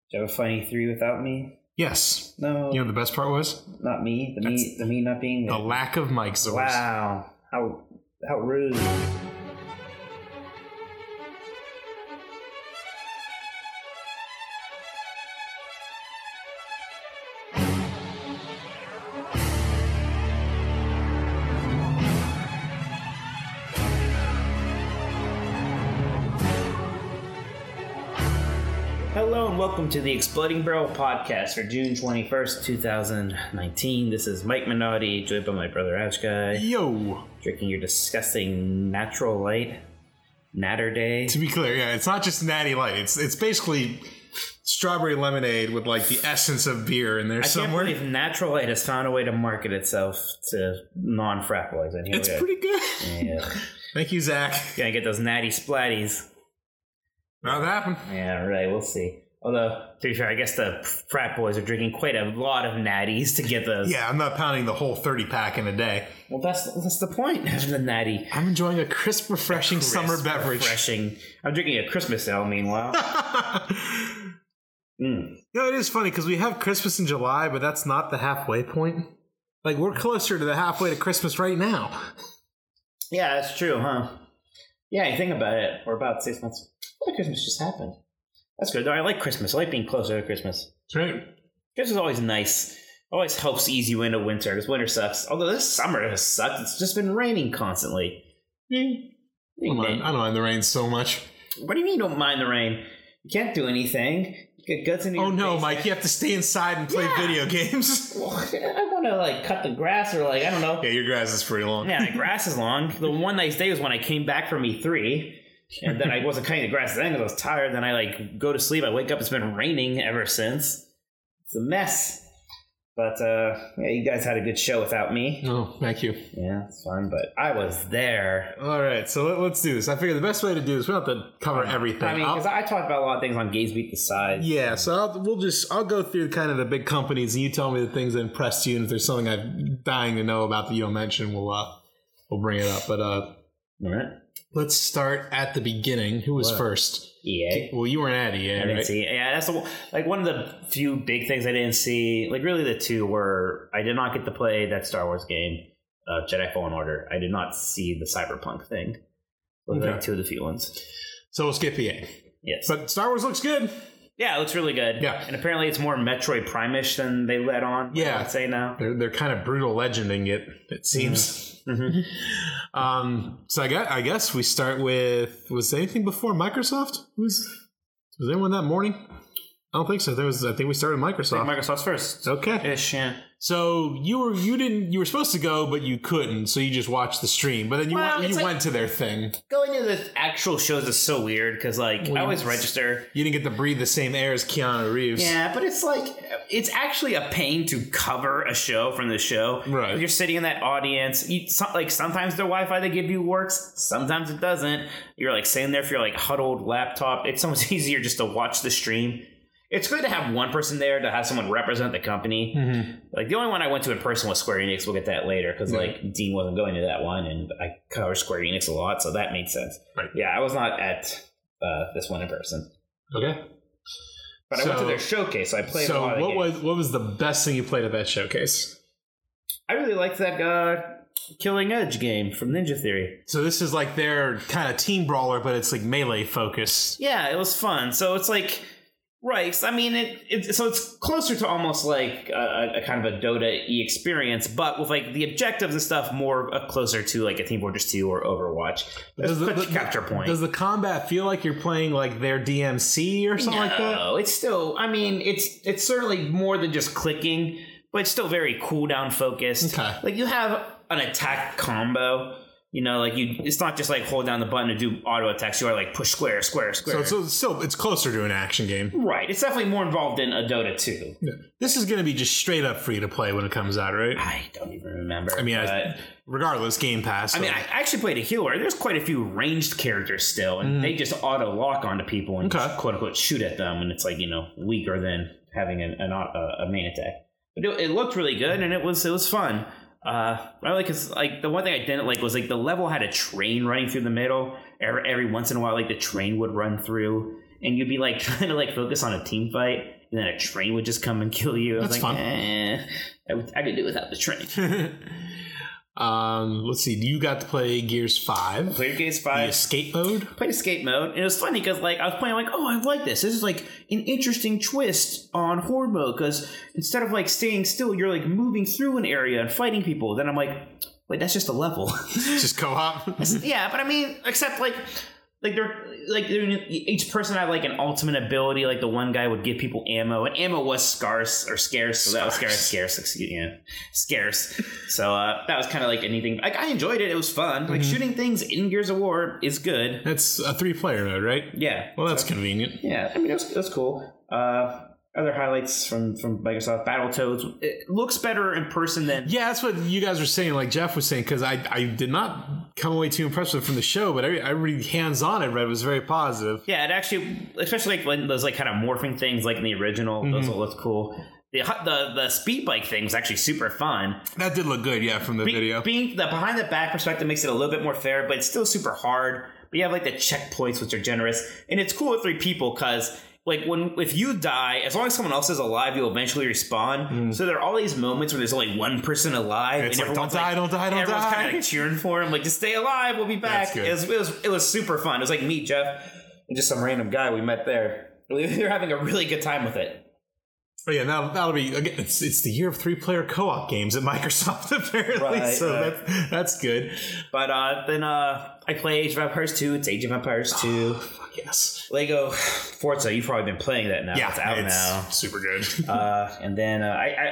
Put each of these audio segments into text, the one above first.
Do you have a funny 3 without me? Yes. No. You know what the best part was? Not me. The me not being there. The lack of mic source. Wow. How rude. Hello and welcome to the Exploding Barrel podcast for June 21st, 2019. This is Mike Minotti, joined by my brother Ashguy. Yo. Drinking your disgusting natural light Natter Day. To be clear, yeah, it's not just Natty Light. It's basically strawberry lemonade with like the essence of beer in there somewhere. I can't believe Natural Light has found a way to market itself to non-frat boys. It's pretty good. Yeah. Thank you, Zach. Gonna get those natty splatties. That'll happen. Yeah, right. We'll see. Although, to be fair, I guess the frat boys are drinking quite a lot of natties to get those. Yeah, I'm not pounding the whole 30-pack in a day. Well, that's the point of the natty. I'm enjoying a crisp, refreshing summer beverage. Refreshing. I'm drinking a Christmas ale, meanwhile. You know, it is funny because we have Christmas in July, but that's not the halfway point. Like, we're closer to the halfway to Christmas right now. Yeah, that's true, huh? Yeah, you think about it. We're about 6 months. Well, Christmas just happened. That's good. I like Christmas. I like being closer to Christmas. That's right. Christmas is always nice. Always helps ease you into winter, because winter sucks. Although this summer has sucked. It's just been raining constantly. I don't mind the rain so much. What do you mean you don't mind the rain? You can't do anything. You get guts into your face. Mike, you have to stay inside and play video games. Well, I want to cut the grass or I don't know. Yeah, your grass is pretty long. Yeah, my grass is long. The one nice day was when I came back from E3. And then I wasn't cutting the grass then because I was tired. Then I go to sleep. I wake up. It's been raining ever since. It's a mess. But yeah, you guys had a good show without me. Oh, thank you. Yeah, it's fun. But I was there. All right, so let's do this. I figure the best way to do this, we don't have to cover everything. I mean, because I talked about a lot of things on Games Beat the Side. Yeah, so I'll go through kind of the big companies, and you tell me the things that impressed you, and if there's something I'm dying to know about that you don't mention, we'll bring it up. But all right. Let's start at the beginning. Who was first? EA. Well, you weren't at EA, I didn't right? see. Yeah, that's one of the few big things I didn't see. Really, the two were I did not get to play that Star Wars game, Jedi Fallen Order. I did not see the Cyberpunk thing. Those are two of the few ones. So we'll skip EA. Yes, but Star Wars looks good. Yeah, it looks really good. Yeah, and apparently it's more Metroid Prime-ish than they let on. Yeah, I'd say now they're kind of brutal legending it. It seems. Mm-hmm. So I guess we start with, was there anything before Microsoft? Was anyone that morning? I don't think so. I think we started Microsoft. I think Microsoft's first. Okay. Ish, yeah. So you were supposed to go, but you couldn't. So you just watched the stream. But then you went to their thing. Going to the actual shows is so weird because I always register. You didn't get to breathe the same air as Keanu Reeves. Yeah, but it's actually a pain to cover a show from the show. Right. You're sitting in that audience. Sometimes the Wi-Fi they give you works. Sometimes it doesn't. You're sitting there for your huddled laptop. It's so much easier just to watch the stream. It's good to have one person there to have someone represent the company. Mm-hmm. The only one I went to in person was Square Enix. We'll get that later because Dean wasn't going to that one, and I cover Square Enix a lot, so that made sense. Right. Yeah, I was not at this one in person. Okay. But I went to their showcase, so I played a lot of the games. What was the best thing you played at that showcase? I really liked that Killing Edge game from Ninja Theory. So this is their kind of team brawler, but it's melee focused. Yeah, it was fun. So it's right. I mean, it's closer to almost a kind of a Dota-y experience, but with the objectives and stuff more closer to a Team Fortress 2 or Overwatch. There's the capture point. Does the combat feel like you're playing their DMC or something like that? No, it's still. I mean, it's certainly more than just clicking, but it's still very cooldown focused. Okay. You have an attack combo. It's not just hold down the button to do auto attacks. You are push square. So it's closer to an action game. Right. It's definitely more involved in a Dota 2. Yeah. This is going to be just straight up free to play when it comes out, right? I don't even remember. I mean, regardless, Game Pass. So. I mean, I actually played a healer. There's quite a few ranged characters still, and they just auto lock onto people and just, quote unquote shoot at them, and it's weaker than having a main attack. But it looked really good, and it was fun. I the one thing I didn't like was the level had a train running through the middle. Every once in a while, the train would run through, and you'd be trying to focus on a team fight, and then a train would just come and kill you. I was That's like, fun. I could do without the train. Let's see. You got to play Gears 5. Played Gears 5. The escape mode. Played escape mode, and it was funny because like I was playing like, oh, I like this. This is like an interesting twist on horde mode because instead of like staying still, you're like moving through an area and fighting people. Then I'm like, wait, that's just a level. Just co-op. Yeah, but I mean, except like each person had like an ultimate ability. Like the one guy would give people ammo, and ammo was scarce. So that was scarce. Scarce. So that was kind of like anything. Like I enjoyed it. It was fun. Like shooting things in Gears of War is good. That's a 3-player mode, right? Yeah. Well, that's convenient. Yeah, I mean it was cool. Other highlights from Microsoft, Battletoads. It looks better in person than... Yeah, that's what you guys were saying, like Jeff was saying, because I did not come away too impressed with it from the show, but every hands-on I read was very positive. Yeah, it actually, especially like when those like kind of morphing things like in the original, those will look cool. The speed bike thing was actually super fun. That did look good, yeah, from the video. Being the behind the back perspective makes it a little bit more fair, but it's still super hard. But you have like the checkpoints, which are generous. And it's cool with 3 people because... like if you die, as long as someone else is alive, you'll eventually respawn. So there are all these moments where there's only one person alive, it's and like, don't die. Everyone's kind of like cheering for him, like just stay alive, we'll be back. It was super fun. It was like me, Jeff, and just some random guy we met there. We were having a really good time with it. Oh yeah, that'll be again. It's the year of 3-player co-op games at Microsoft apparently, right, so that's good. But then I play Age of Empires 2. It's Age of Empires 2. Fuck yes. Lego Forza. You've probably been playing that now. Yeah, it's out now. Super good. And then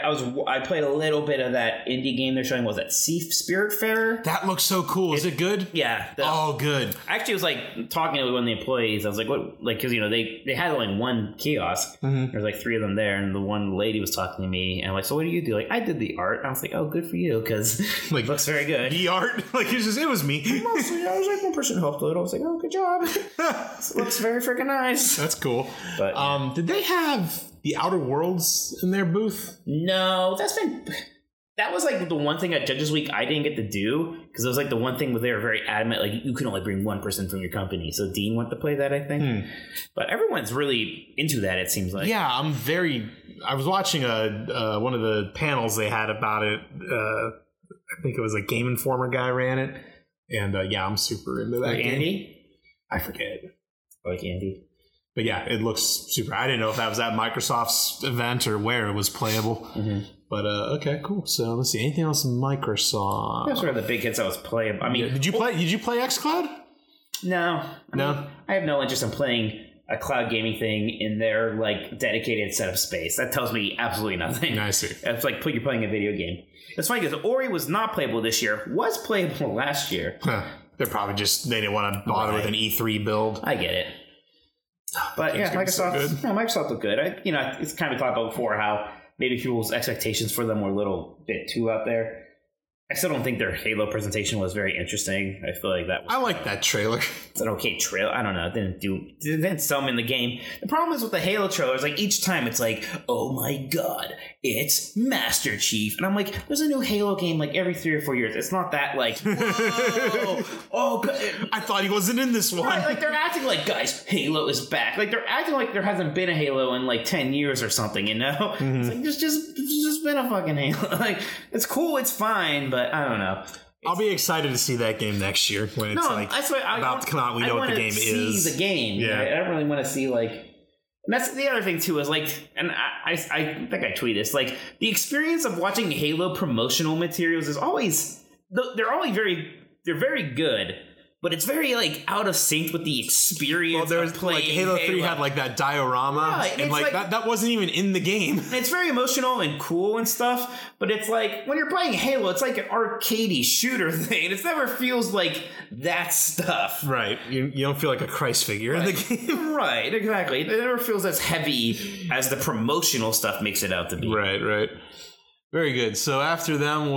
I played a little bit of that indie game they're showing. Was that Spiritfarer? That looks so cool. Is it good? Yeah. Good. I actually was like talking to one of the employees. I was like, what? Like, because they had only one kiosk. There was like 3 of them there, and the one lady was talking to me, and I'm like, so what do you do? Like, I did the art. I was like, oh, good for you, because like it looks very good. The art, like it was me. Mostly, I was like one person helped a little. I was like, oh, good job. It looks very freaking nice. That's cool. But yeah. Did they have the Outer Worlds in their booth? No, that was like the one thing at Judges Week I didn't get to do, because it was like the one thing where they were very adamant, like you can only bring one person from your company. So Dean went to play that, I think. But everyone's really into that, it seems like. Yeah, I was watching one of the panels they had about it. I think it was a Game Informer guy ran it. And yeah, I'm super into that game. Andy? I forget. Like Andy. But yeah, it looks super. I didn't know if that was at Microsoft's event or where it was playable. But okay, cool. So let's see. Anything else Microsoft? That's one of the big hits I was playing. I mean, did you play xCloud? No. I have no interest in playing a cloud gaming thing in their like dedicated set of space. That tells me absolutely nothing. I see. It's like you're playing a video game. It's funny because Ori was not playable this year. Was playable last year. They're probably just they didn't want to bother with an E3 build. I get it. But yeah, Microsoft looked good. It's kind of talked about before how maybe people's expectations for them were a little bit too out there. I still don't think their Halo presentation was very interesting. I feel like that was... I like that trailer. It's an okay trailer. I don't know. It didn't sell me in the game. The problem is with the Halo trailers, like each time it's like, oh my god, it's Master Chief. And I'm like, there's a new Halo game like every 3 or 4 years. It's not that like, whoa, oh, I thought he wasn't in this one. Right, like they're acting like, guys, Halo is back. Like they're acting like there hasn't been a Halo in like 10 years or something, you know? It's like, there's just been a fucking Halo. Like, it's cool, it's fine, but I don't know. I'll be excited to see that game next year when it's about to come out. We know what the game is. The game. Yeah. Right? I don't really want to see like. And that's the other thing too is like, and I think I tweeted this, like the experience of watching Halo promotional materials is always they're very good. But it's very like out of sync with the experience. Well, there's of playing like Halo 3 had like that diorama, right, and like that wasn't even in the game. It's very emotional and cool and stuff, but it's like when you're playing Halo, it's like an arcadey shooter thing. It never feels like that stuff. Right. You don't feel like a Christ figure in the game. Right, exactly. It never feels as heavy as the promotional stuff makes it out to be. Right. Very good. So after them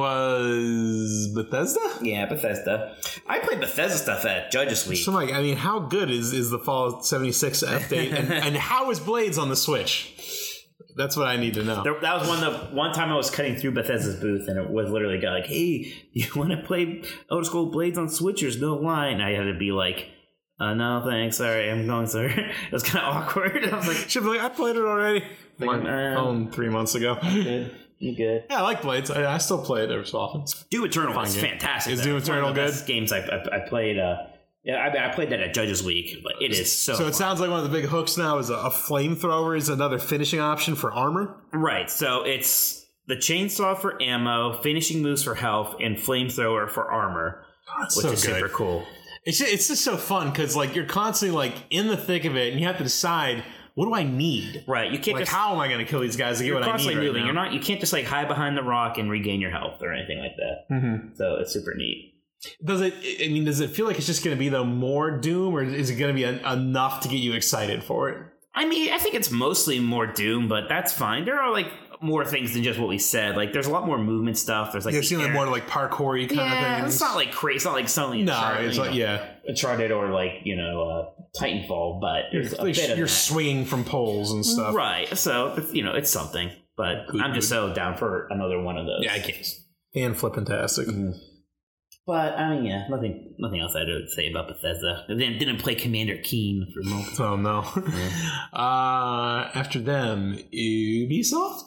was Bethesda? Yeah, Bethesda. I played Bethesda stuff at Judges Week. So, Mike, I mean, how good is the Fallout 76 update? and how is Blades on the Switch? That's what I need to know. That was one time I was cutting through Bethesda's booth, and it was literally a guy like, hey, you want to play Elder Scrolls Blades on Switch? There's no line. I had to be like, No, thanks. Sorry, I'm going, sir. It was kind of awkward. I was like, Should be like, I played it already. Like, My phone 3 months ago. good. You good? Yeah, I like Blades. I still play it every so often. Doom Eternal Fine is game. fantastic. Is though. Doom It's one Eternal of the good? best games I played. I played that at Judges Week, but it is so. So fun. it sounds like one of the big hooks now is a flamethrower is another finishing option for armor. Right. So it's the chainsaw for ammo, finishing moves for health, and flamethrower for armor, which is super cool. It's just so fun because like you're constantly like in the thick of it, and you have to decide what do I need. Right. You can't like just. how am I going to kill these guys to get what I need? Constantly moving. Right You're now? not. You can't just like hide behind the rock and regain your health or anything like that. Mm-hmm. So it's super neat. Does it feel like it's just going to be though more Doom, or is it going to be enough to get you excited for it? I mean, I think it's mostly more Doom, but that's fine. There are like more things than just what we said. Like, there's a lot more movement stuff. There's like You're seeing like more like parkour-y kind of things. It's not like crazy. It's not like something. No, it's like Uncharted or like Titanfall, but there's a bit of you're that. swinging from poles and stuff, Right? So it's something. But I'm just so down for another one of those. Yeah, I can't. And flippin-tastic. Mm-hmm. But I mean, yeah, nothing else I had to say about Bethesda. I didn't play Commander Keen for most. Oh no. Yeah. After them, Ubisoft.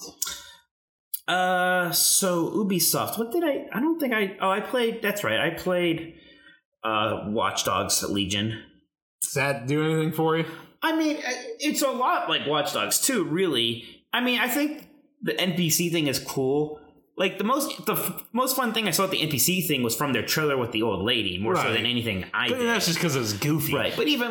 So Ubisoft. What did I don't think I played. That's right. I played Watch Dogs Legion. Does that do anything for you? I mean, it's a lot like Watch Dogs 2, really. I mean, I think the NPC thing is cool. Like the most fun thing I saw at the NPC thing was from their trailer with the old lady, more so than anything I did. That's just because it was goofy, right? But even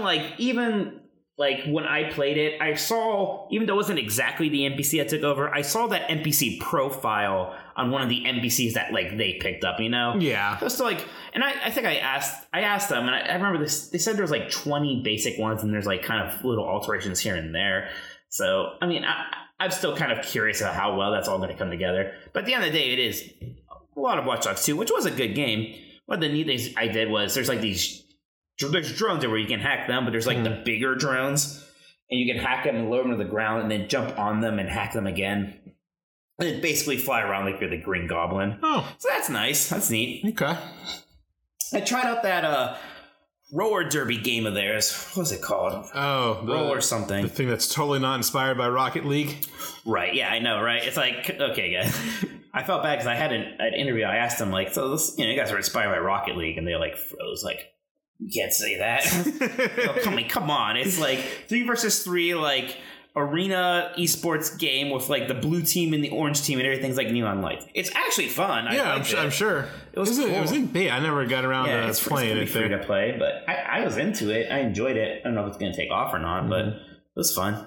when I played it, I saw, even though it wasn't exactly the NPC I took over, I saw that NPC profile on one of the NPCs that like they picked up. Yeah. Just like, and I think I asked them, and I remember this. They said there was like 20 basic ones, and there's like kind of little alterations here and there. So I mean, I'm still kind of curious about how well that's all going to come together. But at the end of the day, it is a lot of Watch Dogs 2, which was a good game. One of the neat things I did was there's drones there where you can hack them, but there's like the bigger drones, and you can hack them and lower them to the ground and then jump on them and hack them again. And then basically fly around like you're the Green Goblin. Oh. So that's nice. That's neat. Okay. I tried out that roller derby game of theirs. What was it called? Oh, Roller something. The thing that's totally not inspired by Rocket League. Right. Yeah, I know. Right. It's like, okay, guys. I felt bad because I had an interview. I asked them like, so this, you guys are inspired by Rocket League, and they like froze. Like, you can't say that. Come on. It's like 3 versus 3, like arena esports game with like the blue team and the orange team and everything's like neon lights. It's actually fun. Yeah, I'm sure. It was cool. It was in beta. I never got around to playing it. It's free to play, but I was into it. I enjoyed it. I don't know if it's going to take off or not, but it was fun.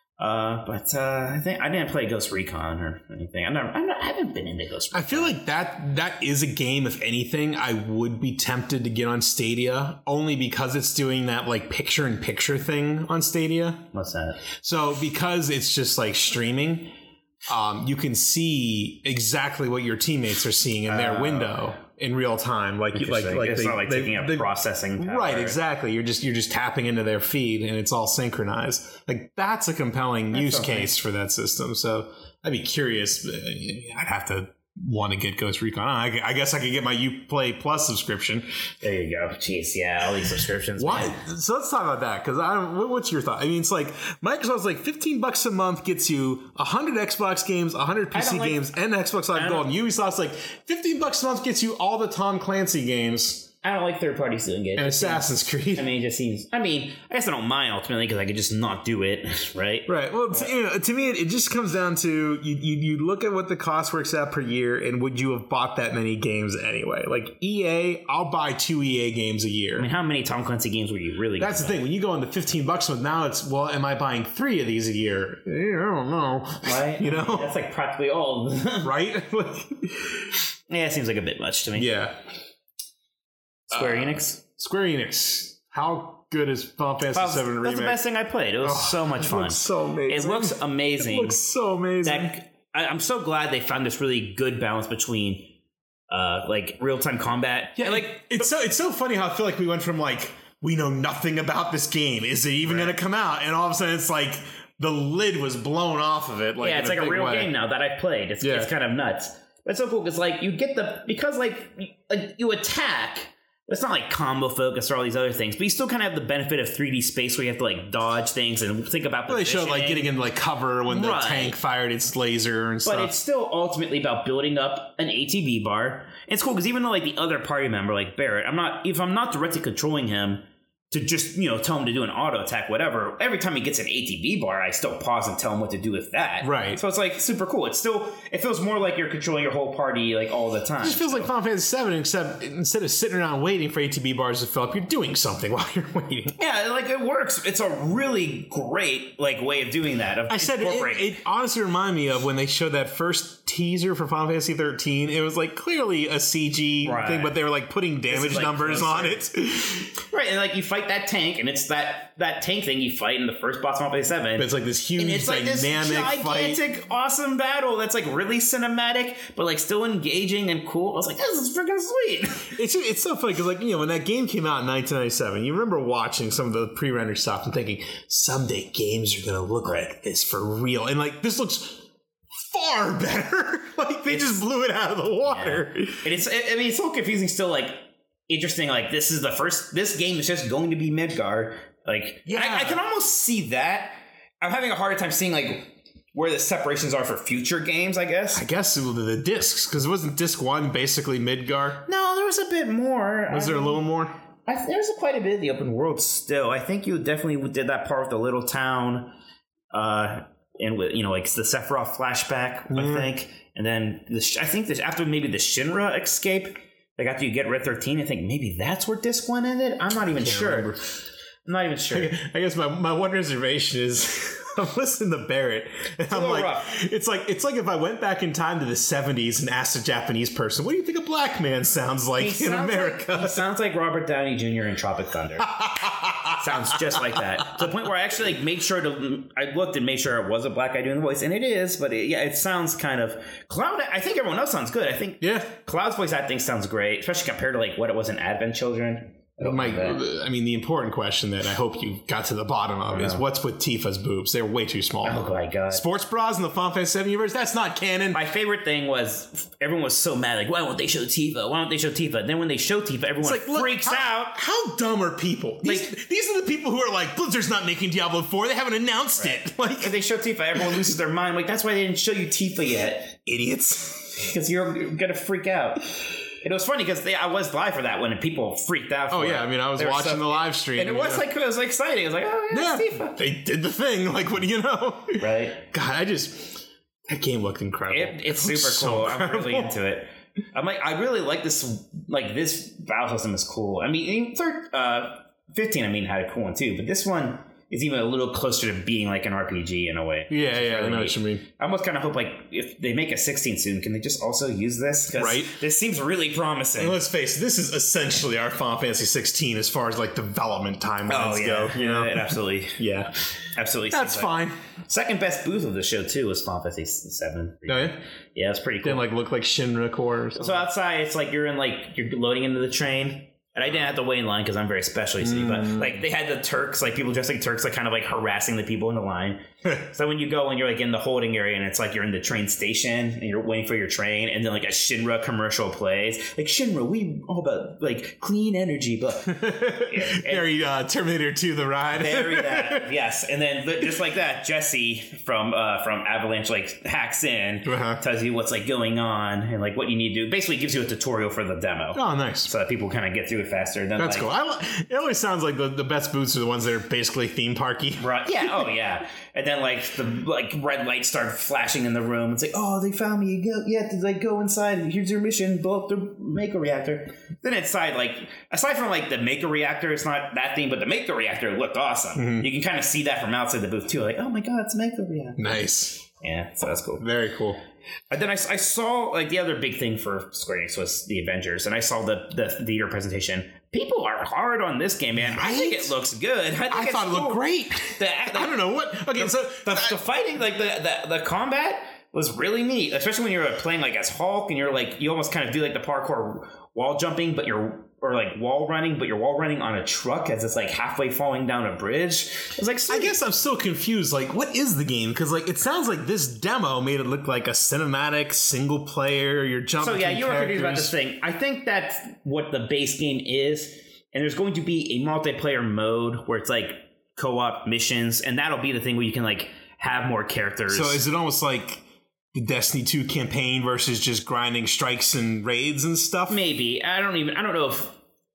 But I think I didn't play Ghost Recon or anything. I haven't been into Ghost Recon. I feel like that is a game, if anything, I would be tempted to get on Stadia, only because it's doing that like picture-in-picture thing on Stadia. What's that? So because it's just like streaming, you can see exactly what your teammates are seeing in their window in real time. Like it's not like taking up processing power. Right, exactly. You're just tapping into their feed and it's all synchronized. Like that's a compelling use case for that system. So I'd be curious. I'd have to want to get Ghost Recon. I guess I could get my Uplay Plus subscription. There you go. Jeez, yeah, all these subscriptions. Why? Man. So let's talk about that, because what's your thought? I mean, it's like Microsoft's like $15 a month gets you 100 Xbox games, 100 PC games, and Xbox Live Gold. And Ubisoft's like $15 a month gets you all the Tom Clancy games. I don't like third parties doing it. And Assassin's Creed. I mean, it just seems. I mean, I guess I don't mind ultimately because I could just not do it, right? Right. Well, to me, it just comes down to you look at what the cost works out per year, and would you have bought that many games anyway? Like EA, I'll buy 2 EA games a year. I mean, how many Tom Clancy games were you really? That's the thing. When you go into $15 with now, it's am I buying 3 of these a year? I don't know. Right. That's like practically all. Right. Yeah, it seems like a bit much to me. Yeah. Square Enix. How good is Final Fantasy VII Remake? That's the best thing I played. It was so much fun. It looks so amazing. It looks so amazing. I'm so glad they found this really good balance between like real-time combat. Yeah, it's so funny how I feel like we went from like, we know nothing about this game. Is it even going to come out? And all of a sudden it's like the lid was blown off of it. Like, yeah, it's like a real game now that I've played. It's kind of nuts. But it's so cool because like you get because you attack. It's not like combo focus or all these other things, but you still kind of have the benefit of 3D space where you have to like dodge things and think about They showed like getting into like cover when the tank fired its laser and stuff. But it's still ultimately about building up an ATB bar. And it's cool because even though like the other party member, like Barrett, if I'm not directly controlling him to just, tell him to do an auto attack, whatever, every time he gets an ATB bar, I still pause and tell him what to do with that. Right. So it's like super cool. It feels more like you're controlling your whole party like all the time. It just feels like Final Fantasy VII, except instead of sitting around waiting for ATB bars to fill up, you're doing something while you're waiting. Yeah, like it works. It's a really great like way of doing that. I said it honestly reminded me of when they showed that first teaser for Final Fantasy 13. It was like clearly a CG thing, but they were like putting damage numbers on it. Right, and like you fight that tank, and it's that tank thing you fight in the first boss of Final Fantasy VII. But it's like this huge, and it's like this gigantic, awesome battle that's like really cinematic, but like still engaging and cool. I was like, this is freaking sweet. It's so funny because like when that game came out in 1997, you remember watching some of the pre-rendered stuff and thinking someday games are gonna look like this for real, and like this looks far better. Like they just blew it out of the water. Yeah. And it's so confusing still. Like interesting. Like this game is just going to be Midgar. Like I can almost see that. I'm having a harder time seeing like where the separations are for future games. I guess the discs, because it wasn't disc 1 basically Midgar. No, there was a bit more. Was there a little more? There's quite a bit of the open world still. I think you definitely did that part with the little town. And with like the Sephiroth flashback, I think, and then I think after maybe the Shinra escape, like after you get Red 13, I think maybe that's where Disc 1 ended. I'm not even sure. I'm not even sure. I guess my one reservation is I'm listening to Barrett, and I'm like, it's like if I went back in time to the 70s and asked a Japanese person, what do you think a black man sounds like in America? He sounds like Robert Downey Jr. in Tropic Thunder. Sounds just like that. To the point where I actually I looked and made sure it was a black guy doing the voice, and it is, but it sounds kind of Cloud. I think everyone else sounds good. I think Cloud's voice acting sounds great, especially compared to like what it was in Advent Children. The important question that I hope you got to the bottom of is what's with Tifa's boobs? They're way too small. Oh my god! Sports bras in the Final Fantasy VII universe? That's not canon. My favorite thing was everyone was so mad. Like, why won't they show Tifa? Why don't they show Tifa? Then when they show Tifa, everyone freaks out. How dumb are people? These are the people who are like, Blizzard's not making Diablo 4. They haven't announced it. Like, if they show Tifa, everyone loses their mind. Like, that's why they didn't show you Tifa yet, idiots. Because you're gonna freak out. And it was funny because I was live for that one, and people freaked out. I I was watching the live stream, and it was like exciting. It was like, oh yeah, Tifa. They did the thing. Like, what do you know? Right? God, that game looked incredible. It's super cool. I'm really into it. I'm like, I really like this. Like this battle system is cool. I mean, 15 had a cool one too, but this one is even a little closer to being like an RPG in a way. Yeah, I know what you mean. I almost kind of hope like if they make a 16 soon, can they just also use this? Right. This seems really promising. And let's face it, this is essentially our Final Fantasy 16 as far as like development timelines go. You know, it absolutely. Yeah, absolutely. That's fine. Second best booth of the show too was Final Fantasy 7. Oh yeah, yeah, it's pretty cool. Didn't like look like Shinra Core or something. So outside, it's like you're loading into the train. And I didn't have to wait in line because I'm very special, you see. But like they had the Turks, like people dressed like Turks, like kind of like harassing the people in the line. So when you go and you're like in the holding area and it's like you're in the train station and you're waiting for your train, and then like a Shinra commercial plays. Like, Shinra, we all about like clean energy, but very Terminator 2 the ride. Very that, yes. And then just like that, Jesse from Avalanche like hacks in, tells you what's like going on and like what you need to do. Basically gives you a tutorial for the demo. Oh, nice. So that people kind of get through it faster. Then, that's cool. It always sounds like the best booths are the ones that are basically theme parky. Right. Yeah. Oh, yeah. And then like the red lights start flashing in the room. It's like, oh, they found me. You have to like go inside. Here's your mission. Blow up the Mako reactor. Then inside, like aside from like the Mako reactor, it's not that thing, but the Mako reactor looked awesome. Mm-hmm. You can kind of see that from outside the booth too. Like, oh my god, it's a Mako reactor. Nice. Yeah, so that's cool. Very cool. And then I saw like the other big thing for Square Enix was the Avengers, and I saw the theater presentation. People are hard on this game, man. Right? I think it looks good. I thought it looked great. I don't know what. Okay, so the fighting, like the combat was really neat, especially when you're playing like as Hulk and you're like you almost kind of do like the parkour wall jumping, but you're or like wall running, but you're wall running on a truck as it's like halfway falling down a bridge. It's like, I guess I'm still confused. Like, what is the game? Because like it sounds like this demo made it look like a cinematic single player. You're jumping. So yeah, you were confused about characters. this thing. I think that's what the base game is, and there's going to be a multiplayer mode where it's like co-op missions, and that'll be the thing where you can like have more characters. So is it almost like the Destiny 2 campaign versus just grinding strikes and raids and stuff? Maybe. I don't know if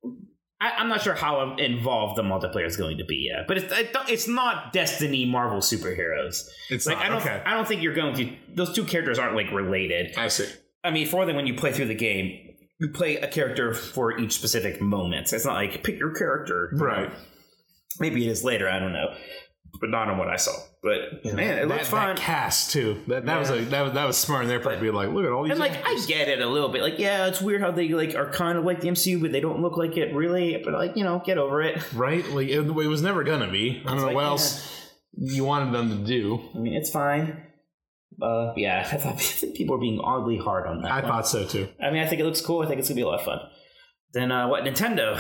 I'm not sure how involved the multiplayer is going to be yet, but it's not Destiny Marvel superheroes. It's like not, I don't think you're going to. Those two characters aren't like related. I see. I mean, for them, when you play through the game, you play a character for each specific moment. It's not like pick your character, Right? Maybe it is later. I don't know, but not on what I saw. But man, it looks fun. That cast too. That was smart on their part to be like, look at all these. And like, I get it a little bit. Like, yeah, it's weird how they like are kind of like the MCU, but they don't look like it really. But like, get over it. Right? Like it was never gonna be. I don't know like, what else you wanted them to do. I mean, it's fine. Yeah, I think people are being oddly hard on that. I thought so too. I mean, I think it looks cool. I think it's gonna be a lot of fun. Then what? Nintendo.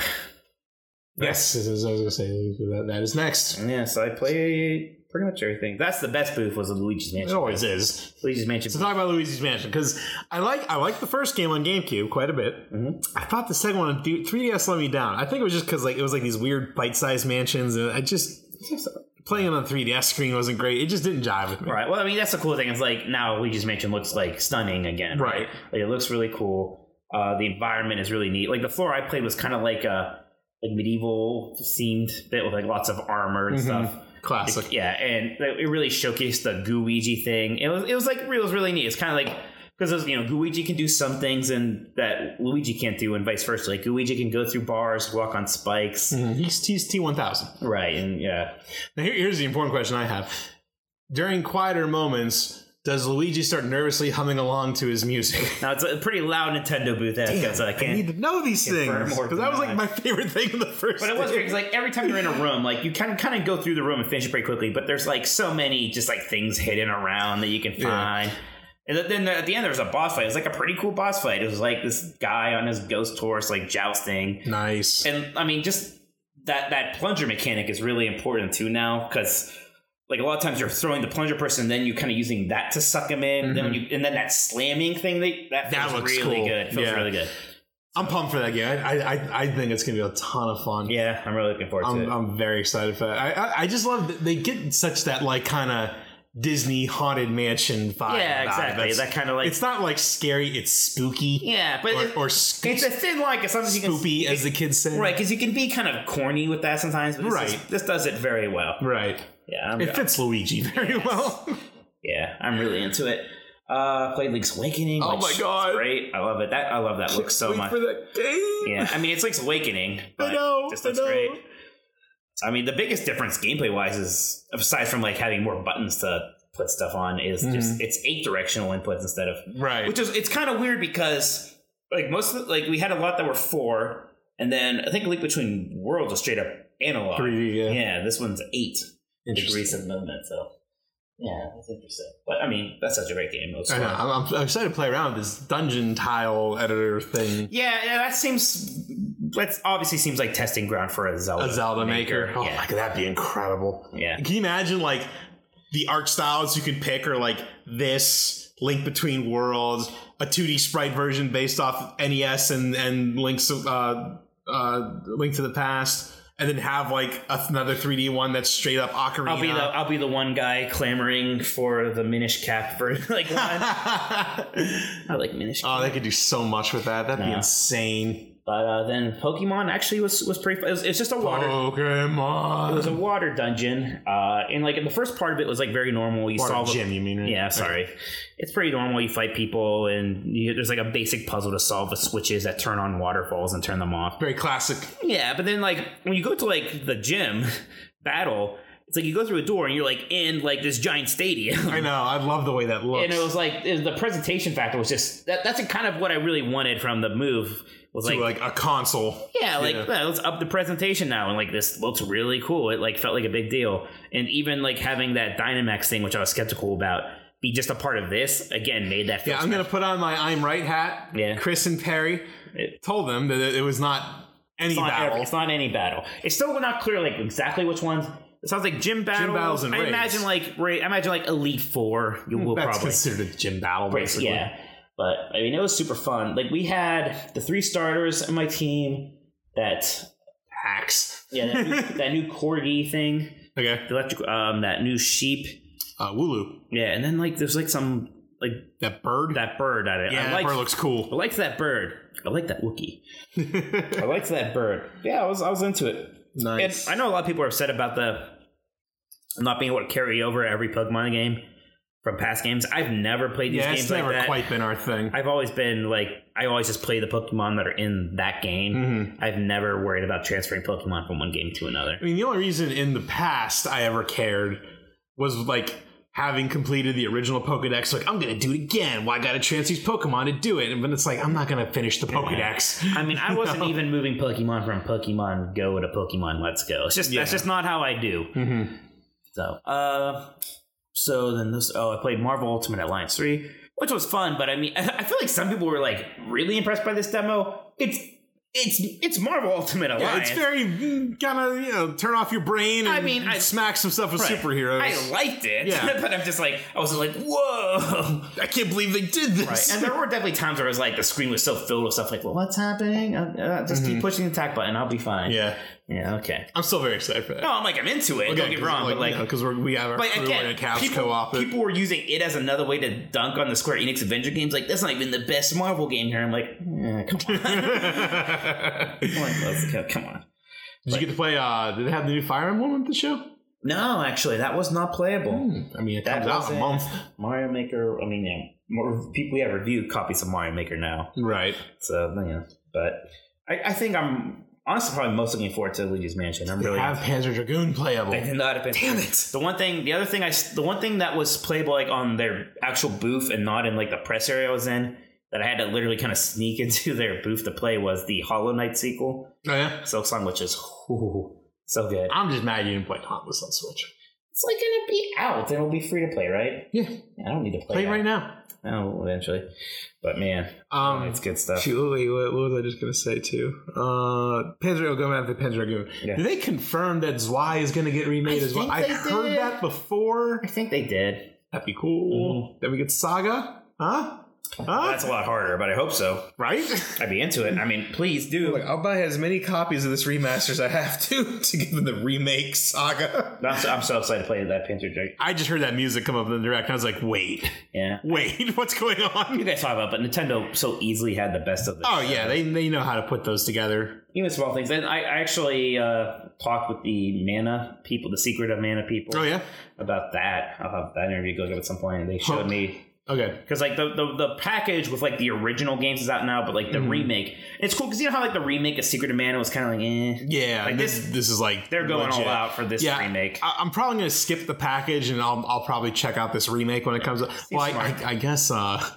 Yes, as I was gonna say, that is next. Yeah, so I play pretty much everything. That's the best booth was the Luigi's Mansion. It always is. Luigi's Mansion. So talk about Luigi's Mansion because I like the first game on GameCube quite a bit. Mm-hmm. I thought the second one on 3DS let me down. I think it was just because like it was like these weird bite-sized mansions, and I just playing it on the 3DS screen wasn't great. It just didn't jive with me. Right. Well, I mean that's the cool thing. It's like now Luigi's Mansion looks like stunning again. Right. Like it looks really cool. The environment is really neat. Like the floor I played was kind of like a medieval themed bit with like lots of armor and stuff. Classic. And it really showcased the Gooigi thing. It was really neat. It's kind of like because Gooigi can do some things and that Luigi can't do, and vice versa. Like Gooigi can go through bars, walk on spikes. Mm-hmm. He's T-1000, right? And yeah. Now here's the important question I have: during quieter moments, does Luigi start nervously humming along to his music? Now it's a pretty loud Nintendo booth. I need to know these things because that was like my favorite thing in the first. But it was great because like every time you're in a room, like you kind of go through the room and finish it pretty quickly. But there's like so many just like things hidden around that you can find. Yeah. And then at the end, there was a boss fight. It was like a pretty cool boss fight. It was like this guy on his ghost horse, like jousting. Nice. And I mean, just that plunger mechanic is really important too now because like a lot of times you're throwing the plunger person, and then you kind of using that to suck him in. Mm-hmm. And then that slamming thing that feels really cool. good. It feels really good. I'm pumped for that game. I think it's going to be a ton of fun. Yeah, I'm really looking forward to it. I'm very excited for that. I just love that they get such that like kind of Disney haunted mansion vibe. Yeah, exactly. That kind of like it's not like scary. It's spooky. Yeah, but it's a thin line because sometimes you can spoopy, as the kids say. Right, because you can be kind of corny with that sometimes. But this does it very well. Right. Yeah, it fits Luigi very well. Yeah, I'm really into it. Played Link's Awakening. Oh my god, great! I love it. I love that look so much. For that game. Yeah, I mean it's Link's Awakening. But I know. Just looks great. I mean, the biggest difference gameplay wise is aside from like having more buttons to put stuff on is just it's 8 directional inputs instead of which is it's kind of weird because like most of we had a lot that were 4 and then I think Link Between Worlds was straight up analog 3D. Yeah, this one's 8 degrees of movement. So yeah, that's interesting. But I mean, that's such a great game. I know. I'm excited to play around with this dungeon tile editor thing. Yeah, that obviously seems like testing ground for a Zelda maker. Oh, yeah. That'd be incredible. Yeah. Can you imagine like the art styles you can pick are like this Link Between Worlds, a 2D sprite version based off NES and Link's Link to the Past, and then have like another 3D one that's straight up Ocarina. I'll be the one guy clamoring for the Minish Cap for like one. I like Minish Cap. Oh, they could do so much with that. That'd be insane. But then Pokemon actually was pretty fun. It's just a water. Pokemon. It was a water dungeon. And like in the first part of it was like very normal. You water solve gym, you mean? Right? Yeah, sorry. Okay. It's pretty normal. You fight people and there's like a basic puzzle to solve with switches that turn on waterfalls and turn them off. Very classic. Yeah, but then like when you go to like the gym battle, it's like you go through a door and you're like in like this giant stadium. I know. I love the way that looks. And it was like the presentation factor was just that's kind of what I really wanted from the move. Was like a console. Yeah, let's up the presentation now, and like this looks really cool. It like felt like a big deal, and even like having that Dynamax thing, which I was skeptical about, be just a part of this again made that. Yeah, I'm gonna put on my I'm Right hat. Yeah, Chris and Perry told them that it was not Any battle. It's not any battle. It's still not clear like exactly which ones. It sounds like gym battles and I raids. imagine like Elite Four. You will That's probably considered a gym battle, basically. Yeah, but I mean, it was super fun. Like we had the 3 starters in my team. That Hacks. Yeah, that new corgi thing. Okay. The electric, that new sheep. Wooloo. Yeah, and then like there's like some like that bird. That bird at it. Yeah, that bird looks cool. I liked that bird. I like that Wookiee. I liked that bird. Yeah, I was into it. Nice. And I know a lot of people are upset about the not being able to carry over every Pokemon game from past games. I've never played these games it's like never that. quite been our thing. I've always been like, I always just play the Pokemon that are in that game. Mm-hmm. I've never worried about transferring Pokemon from one game to another. I mean, the only reason in the past I ever cared was like having completed the original Pokedex, like, I'm going to do it again. Well, I got to transfer these Pokemon to do it. But it's like, I'm not going to finish the Pokedex. I mean, I wasn't even moving Pokemon from Pokemon Go to Pokemon Let's Go. It's just, that's just not how I do. Mm-hmm. So then I played Marvel Ultimate Alliance 3, which was fun, but I mean, I feel like some people were like really impressed by this demo. It's Marvel Ultimate Alliance. It's very kind of, turn off your brain and smack some stuff with superheroes. I liked it, yeah. But I'm just like, I was like, whoa. I can't believe they did this. Right. And there were definitely times where it was like the screen was so filled with stuff like, well, what's happening? Just keep pushing the attack button. I'll be fine. Yeah. Yeah, okay. I'm still very excited for that. No, I'm into it. Don't get me wrong, but like, because we have our crew and a couch co-op. People were using it as another way to dunk on the Square Enix Avenger games. Like, that's not even the best Marvel game here. I'm like, come on. Come on. Did you get to play? Did they have the new Fire Emblem at the show? No, actually, that was not playable. I mean, it comes out in a month. Mario Maker. I mean, more people have reviewed copies of Mario Maker now, right? So but I think I'm. Honestly, probably most looking forward to Luigi's Mansion. I'm really have Panzer Dragoon playable. They did not have Damn it! The one thing that was playable like on their actual booth and not in like the press area I was in, that I had to literally kind of sneak into their booth to play, was the Hollow Knight sequel. Oh yeah, Silksong, which is so good. I'm just mad you didn't play Dauntless on Switch. It's like gonna be out. It'll be free to play, right? Yeah. I don't need to play it right now. Oh, eventually. But man, it's good stuff. Wait, what was I just gonna say too? Going back to Panzer Dragoon. Yeah. Did they confirm that Zwei is gonna get remade as well? I heard that before. I think they did. That'd be cool. Mm-hmm. Then we get Saga, huh? That's a lot harder, but I hope so. Right? I'd be into it. I mean, please do. Like, I'll buy as many copies of this remaster as I have to give them the remake Saga. I'm so excited to play that Panzer Dragoon. I just heard that music come up in the direct, and I was like, wait, what's going on? You guys talk about, but Nintendo so easily had the best of the. Oh yeah, they know how to put those together. Even small things. And I actually talked with the Mana people, the Secret of Mana people. Oh yeah, about that. I'll have that interview goes up at some point, and they showed me. Okay, because like the package with like the original games is out now, but like the remake, it's cool because you know how like the remake of Secret of Mana was kind of like yeah, like this is like they're going legit. all out for this remake. I'm probably gonna skip the package and I'll probably check out this remake when it comes up. Well, I guess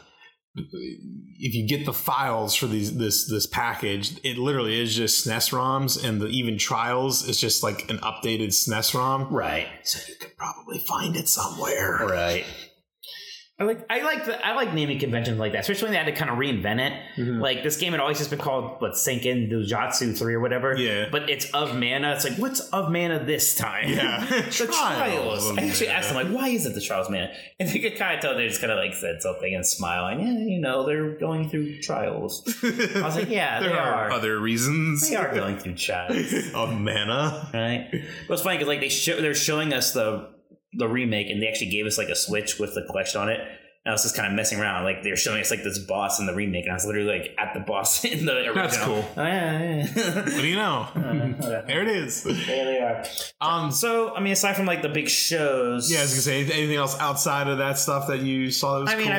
if you get the files for this package, it literally is just SNES ROMs, and the even Trials is just like an updated SNES ROM, right? So you could probably find it somewhere, right? I like naming conventions like that, especially when they had to kind of reinvent it. Mm-hmm. Like this game had always just been called Senken Dojutsu 3 or whatever. Yeah. But it's of Mana. It's like, what's of Mana this time? Yeah. The Trials. I actually asked them, like, why is it the Trials Mana? And you could kind of tell they just kind of like said something and smiling. Yeah, they're going through trials. I was like, yeah, there are other reasons. They are going through trials of Mana, right? It was funny because like they're showing us the remake, and they actually gave us like a Switch with the collection on it. And I was just kind of messing around. Like they were showing us like this boss in the remake, and I was literally like at the boss in the original. That's cool. Oh, yeah. What do you know? There it is. There they are. So I mean, aside from like the big shows, yeah, I was gonna say anything else outside of that stuff that you saw that was cool?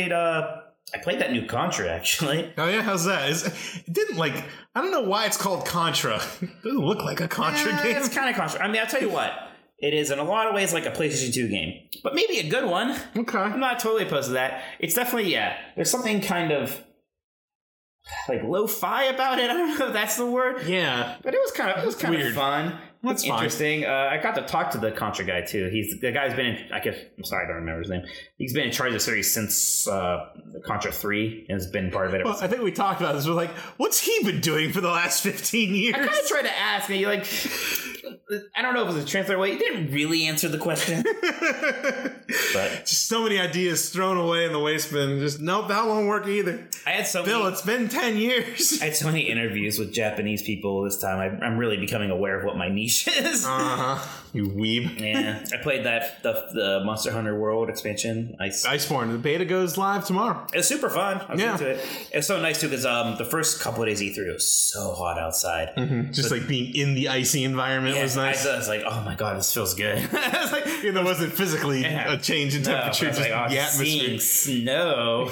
I played that new Contra actually. Oh yeah, how's that? It didn't like. I don't know why it's called Contra. It doesn't look like a Contra game. It's kind of Contra. I mean, I'll tell you what. It is in a lot of ways like a PlayStation 2 game, but maybe a good one. Okay. I'm not totally opposed to that. It's definitely, there's something kind of like lo-fi about it. I don't know if that's the word. Yeah. But it was kind of weird. Fun. That's fine. interesting. I got to talk to the Contra guy too. The guy's been in. I'm sorry, I don't remember his name. He's been in charge of the series since Contra 3 and has been part of it. Well, I think we talked about this. We're like, what's he been doing for the last 15 years? I kind of tried to ask, and you like, I don't know if it was a translator way. You didn't really answer the question, but just so many ideas thrown away in the waste bin. Just nope, that won't work either. I had so Bill, many, it's been 10 years. I had so many interviews with Japanese people this time. I'm really becoming aware of what my niche is. You weeb. Yeah, I played the Monster Hunter World expansion. Iceborne. The beta goes live tomorrow. It was super fun. I was Yeah. into it. It's so nice too because the first couple of days E3 it was so hot outside. Just like being in the icy environment was nice. I was like, oh my god, this feels good. I was like, Even though it wasn't physically a change in temperature, I was just like, the seeing atmosphere. snow.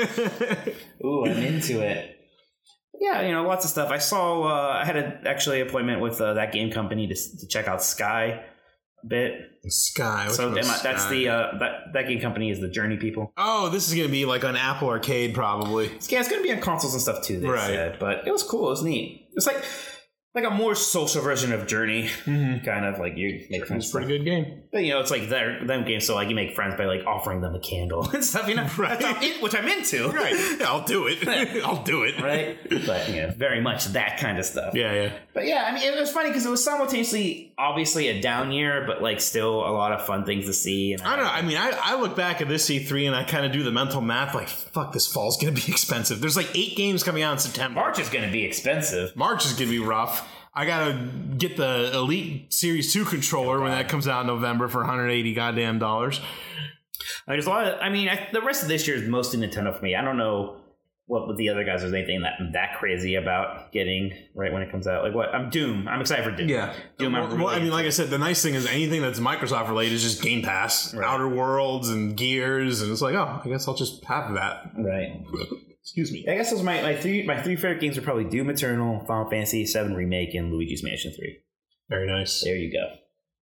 Ooh, I'm into it. Yeah, lots of stuff. I saw. I had actually an appointment with that game company to check out Sky a bit. Sky. So that's Sky? that game company is the Journey people. Oh, this is going to be like on Apple Arcade, probably. Yeah, it's going to be on consoles and stuff too. They said, but it was cool. It was neat. It's like a more social version of Journey, kind of like you make friends. It's a pretty good game. But it's like them games, so like you make friends by like offering them a candle and stuff, Right. which I'm into. Right. Yeah, I'll do it. I'll do it. Right. But very much that kind of stuff. Yeah. But yeah, I mean, it was funny because it was simultaneously obviously a down year, but like still a lot of fun things to see. And I don't know. I mean, I look back at this E3 and I kind of do the mental math like, fuck, this fall's going to be expensive. There's like 8 games coming out in September. March is going to be expensive. March is going to be rough. I gotta get the Elite Series 2 controller when that comes out in November for $180 goddamn dollars. I mean, there's a lot of. I mean, the rest of this year is mostly Nintendo for me. I don't know what the other guys there's anything that crazy about getting right when it comes out. Like what? Doom. I'm excited for Doom. Yeah. Doom. Well, I mean, like I said, the nice thing is anything that's Microsoft related is just Game Pass, Outer Worlds, and Gears, and it's like, oh, I guess I'll just have that. Right. Excuse me. I guess those my three favorite games are probably Doom Eternal, Final Fantasy VII Remake, and Luigi's Mansion 3. Very nice. There you go.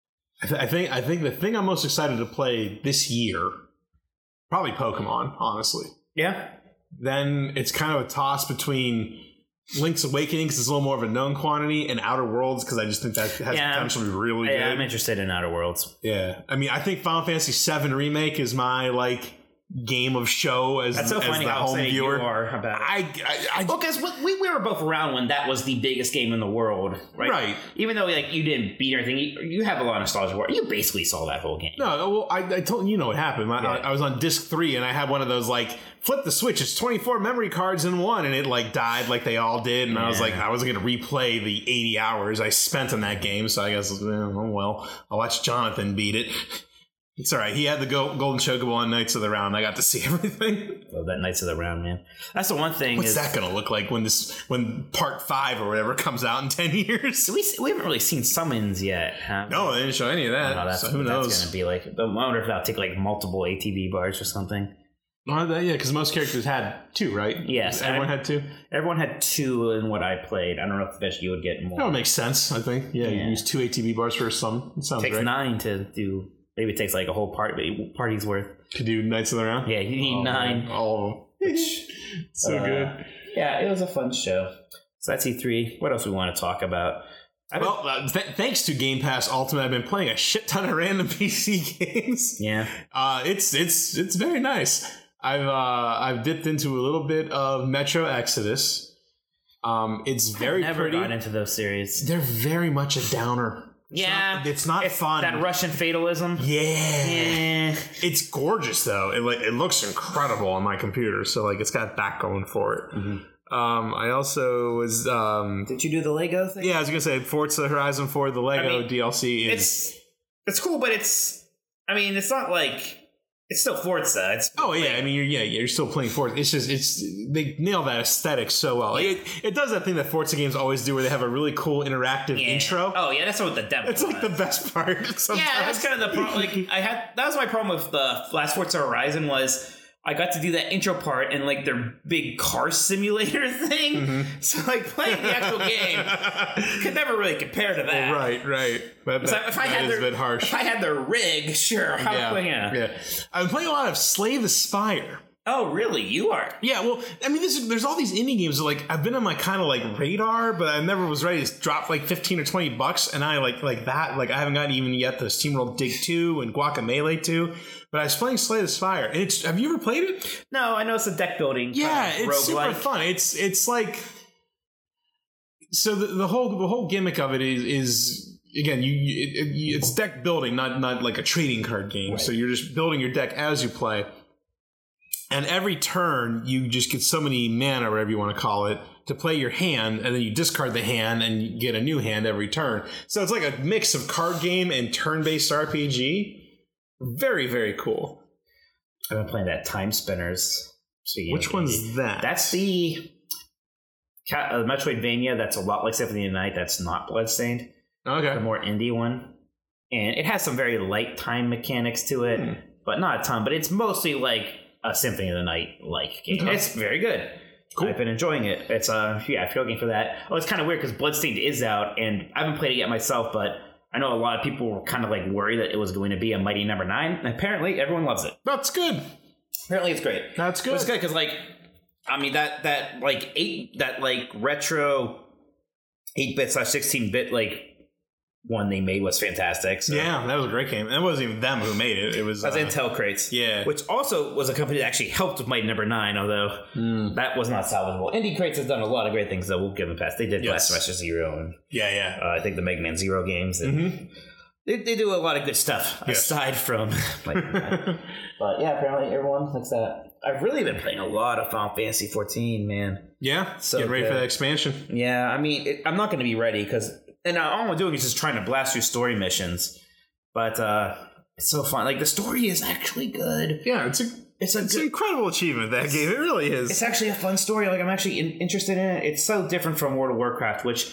I think the thing I'm most excited to play this year, probably Pokemon, honestly. Yeah. Then it's kind of a toss between Link's Awakening because it's a little more of a known quantity, and Outer Worlds because I just think that has potential to be really good. I'm interested in Outer Worlds. Yeah. I mean, I think Final Fantasy VII Remake is my game of show as That's so funny the how home excited viewer. you are about it. Well, because we were both around when that was the biggest game in the world, right? Right. Even though you didn't beat anything, you have a lot of nostalgia for it. You basically saw that whole game. No, well, I told you what happened. I was on disc 3 and I had one of those flip the switch. It's 24 memory cards in one, and it died like they all did. And I was like, I wasn't going to replay the 80 hours I spent on that game. So I guess, oh well, I'll watch Jonathan beat it. It's all right. He had the Golden Chocobo on Knights of the Round. I got to see everything. Love that Knights of the Round, man. That's the one thing. What's that going to look like when Part 5 or whatever comes out in 10 years? We haven't really seen summons yet. Huh? No, they didn't show any of that. No, that's, so who knows? That's going to be like. I wonder if that'll take multiple ATB bars or something. Yeah, because most characters had 2, right? Yes. Everyone had 2? Everyone had 2 in what I played. I don't know if eventually you would get more. That would make sense, I think. Yeah, you use 2 ATB bars for some. It sounds takes great. 9 to do. Maybe it takes a whole party's worth. To do Knights of the Round? Yeah, you need 9. Oh, so good. Yeah, it was a fun show. So that's E3. What else we want to talk about? Thanks to Game Pass Ultimate, I've been playing a shit ton of random PC games. Yeah. It's very nice. I've dipped into a little bit of Metro Exodus. It's very I've never pretty. got into those series. They're very much a downer. It's not fun. That Russian fatalism. Yeah. It's gorgeous though. It looks incredible on my computer. So it's got that going for it. Mm-hmm. I also was. Did you do the Lego thing? Yeah, I was gonna say Forza Horizon 4, the Lego DLC is. It's cool, but it's not it's still Forza. I mean, you're still playing Forza. It's just they nail that aesthetic so well. It does that thing that Forza games always do, where they have a really cool interactive intro. Oh yeah, that's what the demo. It's the best part. Sometimes. Yeah, that's kind of the problem. That was my problem with the last Forza Horizon was I got to do that intro part and their big car simulator thing. Mm-hmm. So playing the actual game could never really compare to that. Right. But that is a bit harsh. If I had their rig, sure. Yeah. I've been playing a lot of Slay the Spire. Oh, really? You are? Yeah, well, I mean, there's all these indie games that, like, I've been on my kind of like radar, but I never was ready to drop like $15 or $20, and I like that. Like, I haven't gotten even yet the SteamWorld Dig 2 and Guacamelee 2, but I was playing Slay the Spire, and have you ever played it? No, I know it's a deck building. Yeah, kind of it's super roguelike. fun. It's like, so the whole gimmick of it is again, it's deck building, not like a trading card game. Right. So you're just building your deck as you play. And every turn, you just get so many mana, or whatever you want to call it, to play your hand, and then you discard the hand, and you get a new hand every turn. So it's like a mix of card game and turn-based RPG. Very, very cool. I've been playing that Time Spinners. Which one's that? That's the Metroidvania that's a lot like Symphony of the Night that's not Bloodstained. Okay. The more indie one. And it has some very light time mechanics to it, but not a ton. But it's mostly like a Symphony of the Night-like game. Okay. It's very good. Cool. I've been enjoying it. It's I feel looking for that. Oh, it's kind of weird because Bloodstained is out, and I haven't played it yet myself, but I know a lot of people were kind of like worried that it was going to be a Mighty Number 9. And apparently, everyone loves it. That's good. Apparently, it's great. That's good. It's good because, like, I mean that retro 8-bit/16-bit like one they made was fantastic. So. Yeah, that was a great game. And it wasn't even them who made it. It was Intel Crates. Yeah. Which also was a company that actually helped with Mighty Number 9, although that was not salvageable. Indie Crates has done a lot of great things, though. We'll give them a pass. They did Blast Semester Zero and I think the Mega Man Zero games. And they do a lot of good stuff aside from Mighty Number 9. But yeah, apparently everyone likes that. I've really been playing a lot of Final Fantasy 14, man. Yeah, so get ready for that expansion. Yeah, I mean, I'm not going to be ready because... And all I'm doing is just trying to blast through story missions. But it's so fun. Like, the story is actually good. Yeah, it's an incredible achievement, that game. It really is. It's actually a fun story. Like, I'm actually interested in it. It's so different from World of Warcraft, which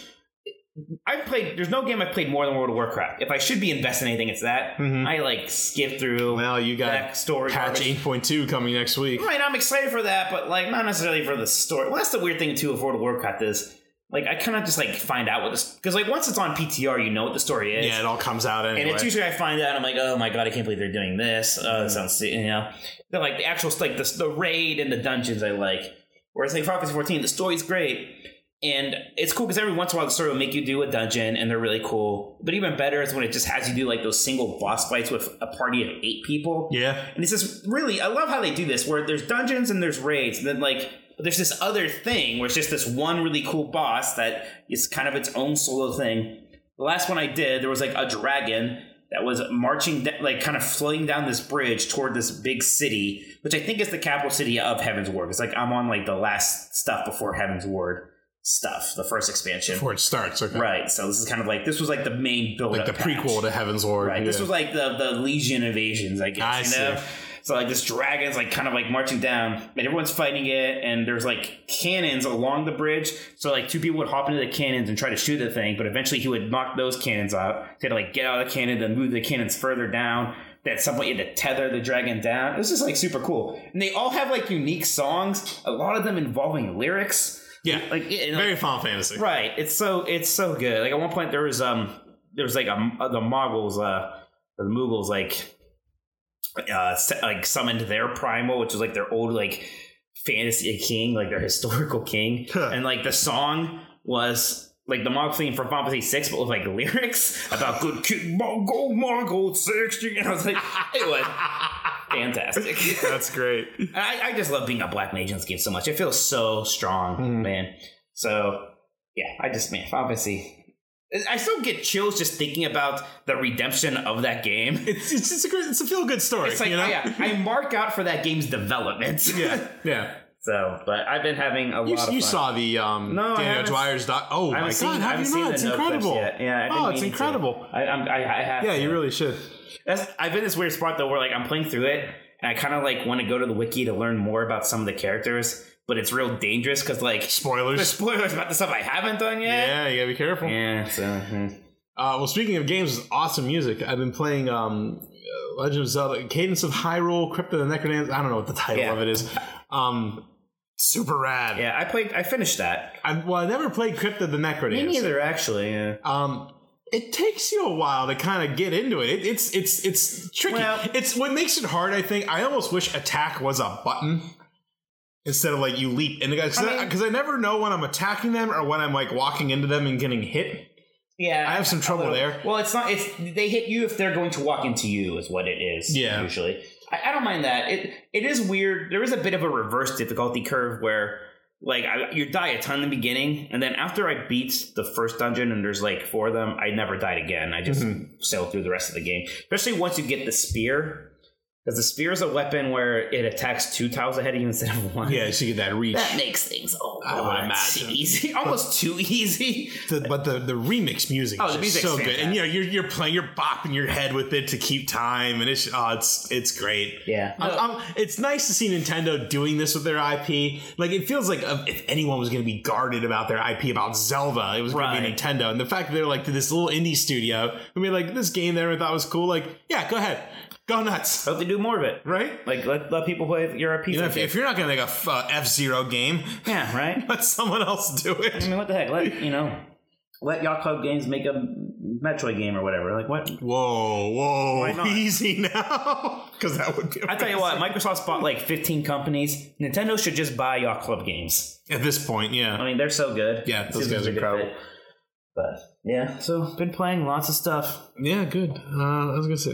I've played. There's no game I've played more than World of Warcraft. If I should be investing in anything, it's that. I, like, skip through. Well, you got story patch 8.2 coming next week. Right, I'm excited for that, but, like, not necessarily for the story. Well, that's the weird thing, too, of World of Warcraft is... Like, I kind of just, like, find out what this... Because, like, once it's on PTR, you know what the story is. Yeah, it all comes out anyway. And it's usually I find out, I'm like, oh, my God, I can't believe they're doing this. It sounds... You know? But, like, the actual... Like, the raid and the dungeons I like. Whereas, like, Final Fantasy 14, the story's great. And it's cool because every once in a while the story will make you do a dungeon, and they're really cool. But even better is when it just has you do, like, those single boss fights with a party of 8 people. Yeah. And it's just really... I love how they do this, where there's dungeons and there's raids, and then, like... But there's this other thing where it's just this one really cool boss that is kind of its own solo thing. The last one I did, there was like a dragon that was marching, like kind of floating down this bridge toward this big city, which I think is the capital city of Heaven's Ward. It's like I'm on like the last stuff before Heaven's Ward stuff, the first expansion. Before it starts, okay. Right, so this is kind of like, this was like the main build-up like the prequel to Heaven's Ward. Right, this was like the Legion invasions, I guess, you know? So, like, this dragon's, like, kind of, like, marching down, and everyone's fighting it, and there's, like, cannons along the bridge, so, like, 2 people would hop into the cannons and try to shoot the thing, but eventually he would knock those cannons out. He had to, like, get out of the cannon, then move the cannons further down. Then at some point you had to tether the dragon down. It was just, like, super cool. And they all have, like, unique songs, a lot of them involving lyrics. Yeah, like very Final Fantasy. Right, it's so good. Like, at one point there was like, the Moggles, or the Moogles, like summoned their primal, which was like their old like fantasy king, like their historical king, and like the song was like the Mongol theme for Final Fantasy 6, but with like lyrics about good kid Mongol 60, and I was like, it was fantastic. That's great. I just love being a black mage in this game so much. It feels so strong, man. So yeah, Final Fantasy. I still get chills just thinking about the redemption of that game. It's a feel good story. It's like, you know? I mark out for that game's development. Yeah. So, but I've been having a lot of fun. You saw the Daniel Dwyer's doc. Oh my God, how have you not? It's incredible. Yeah, it's incredible. I have. Yeah, you really should. I've been in this weird spot though where like I'm playing through it and I kind of like want to go to the wiki to learn more about some of the characters, but it's real dangerous because like spoilers. There's spoilers about the stuff I haven't done yet. Yeah, you gotta be careful. Yeah. So. Well, speaking of games with awesome music, I've been playing Legend of Zelda: Cadence of Hyrule, Crypt of the Necrodance. I don't know what the title of it is. Super rad. Yeah, I finished that. I never played Crypt of the Necrodance. Me neither, actually. Yeah. It takes you a while to kind of get into it. It's tricky. Well, it's what makes it hard. I think I almost wish attack was a button. instead of like you leap into guys. Because I never know when I'm attacking them or when I'm like walking into them and getting hit. Yeah, I have some trouble there. Well, it's not. It's they hit you if they're going to walk into you, is what it is. Yeah. Usually, I don't mind that. It is weird. There is a bit of a reverse difficulty curve where like you die a ton in the beginning, and then after I beat the first dungeon and there's like 4 of them, I never died again. I just sailed through the rest of the game. Especially once you get the spear. Because the spear is a weapon where it attacks 2 tiles ahead of you instead of 1. Yeah, so you get that reach. That makes things I would imagine easy, almost too easy. But the remix music is the music's so good, fantastic. and you're playing, you're bopping your head with it to keep time, and it's great. Yeah, it's nice to see Nintendo doing this with their IP. Like it feels like if anyone was going to be guarded about their IP about Zelda, it was going to be Nintendo. And the fact that they're like this little indie studio, I mean, like this game there I thought was cool. Like, yeah, go ahead. Go nuts. Hope they do more of it. Right? Like, let people play your IP. If you're not going to make a F-Zero game, yeah, right? Let someone else do it. I mean, what the heck? Let Yacht Club Games make a Metroid game or whatever. Like, what? Whoa. Why not? Easy now. Because that would be amazing. I tell you what, Microsoft's bought like 15 companies. Nintendo should just buy Yacht Club Games. At this point, yeah. I mean, they're so good. Yeah, those guys are incredible. But yeah, so been playing lots of stuff. Yeah, good. I was gonna say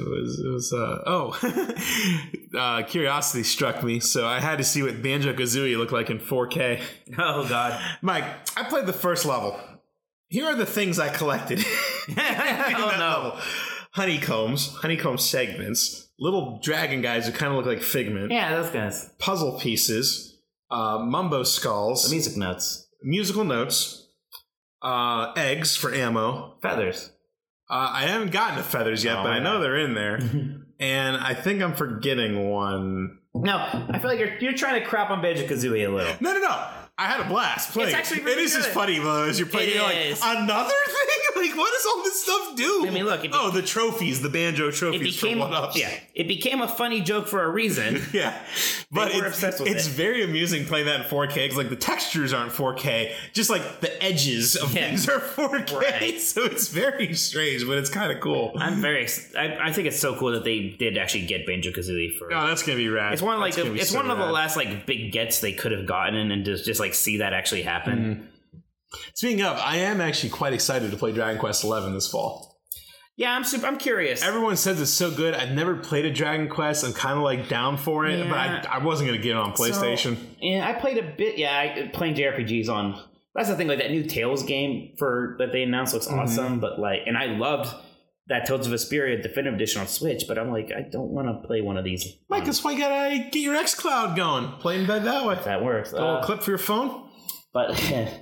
curiosity struck me, so I had to see what Banjo-Kazooie looked like in 4K. Oh God, Mike, I played the first level. Here are the things I collected. Level. Honeycomb segments, little dragon guys who kind of look like Figment. Yeah, those guys. Puzzle pieces, Mumbo skulls, The musical notes. Eggs for ammo. Feathers. I haven't gotten to feathers yet, but I know they're in there. And I think I'm forgetting one. No, I feel like you're trying to crap on Banjo-Kazooie a little. No. I had a blast playing. It's actually really It is good. just funny though, as you're playing. You're like, another thing? Like, what does all this stuff do? I mean, look. The trophies, the banjo trophies for one-ups. Yeah, it became a funny joke for a reason. Yeah, but were obsessed with it's it. very amusing playing that in 4K because like the textures aren't 4K, just like the edges of things are 4K. Right. So it's very strange, but it's kind of cool. I think it's so cool that they did actually get Banjo-Kazooie for. Oh, that's gonna be rad. It's one of the rad. last like big gets they could have gotten, and just like see that actually happen. Speaking of, I am actually quite excited to play Dragon Quest XI this fall. Yeah, I'm curious. Everyone says it's so good. I've never played a Dragon Quest. I'm kind of like down for it, but I wasn't going to get it on PlayStation. Yeah, I played a bit. Yeah, playing JRPGs on. That's the thing. Like that new Tales game that they announced looks awesome, but like, and I loved that Tales of Vesperia Definitive Edition on Switch. But I'm like, I don't want to play one of these. Mike, that's why you gotta get your xCloud going. Play in bed that way. That works. A little clip for your phone. But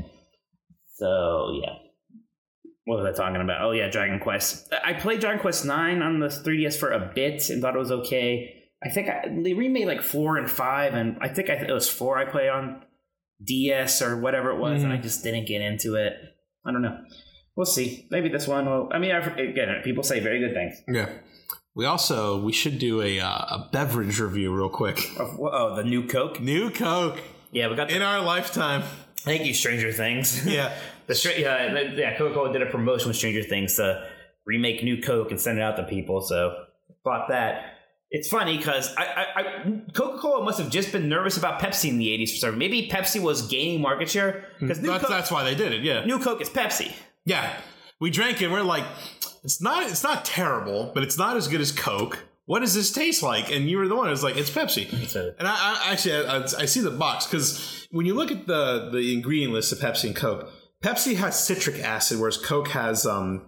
so yeah. What was I talking about? Oh yeah, Dragon Quest. I played Dragon Quest 9 on the 3DS for a bit and thought it was okay. I think they remade like 4 and 5, and I think it was 4 I played on DS or whatever it was, and I just didn't get into it. I don't know. We'll see. Maybe this one will. I mean, again, people say very good things. Yeah. We should do a beverage review real quick. The new Coke. New Coke. Yeah, we got in our lifetime. Thank you, Stranger Things. Yeah. Coca-Cola did a promotion with Stranger Things to remake new Coke and send it out to people. So bought that. It's funny because Coca-Cola must have just been nervous about Pepsi in the 80s for some reason. Maybe Pepsi was gaining market share because that's why they did it. Yeah. New Coke is Pepsi. Yeah. We drank it. And we're like, it's not terrible, but it's not as good as Coke. What does this taste like? And you were the one who was like, it's Pepsi. And I see the box because when you look at the ingredient list of Pepsi and Coke, Pepsi has citric acid, whereas Coke has